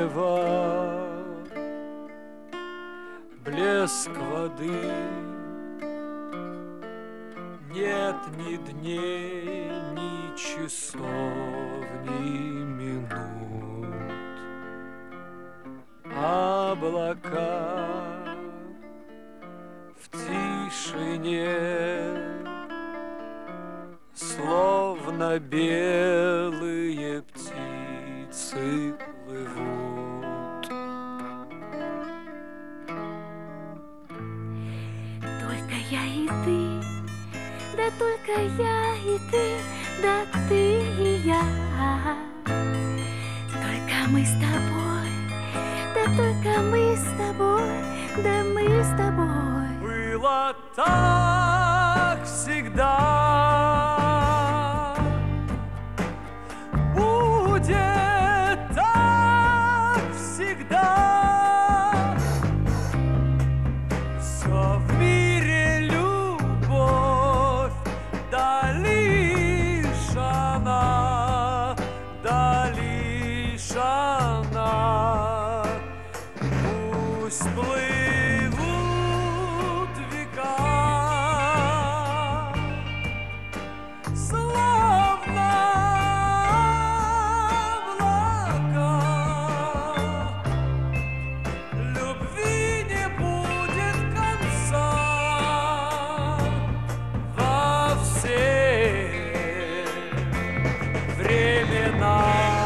неба, блеск воды. Нет ни дней, ни часов, ни минут. Облака в тишине, словно белые птицы плывут. Только я и ты, да только я и ты, да ты и я. Только мы с тобой, да только мы с тобой, да мы с тобой. Было так всегда, будет так всегда. Все в мире любовь, да лишь она, да лишь она. Пусть плывут века, словно облака. Любви не будет конца во все времена.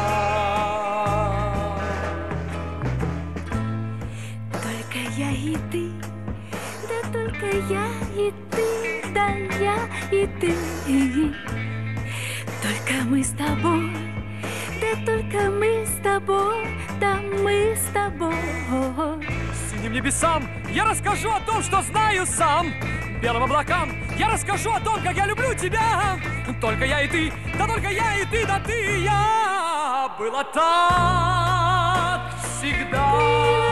Только я и ты, да только я и ты, да я и ты. Только мы с тобой, да только мы с тобой, да мы с тобой. Синим небесам я расскажу о том, что знаю сам. Белым облакам я расскажу о том, как я люблю тебя. Только я и ты, да только я и ты, да ты и я. Было так всегда.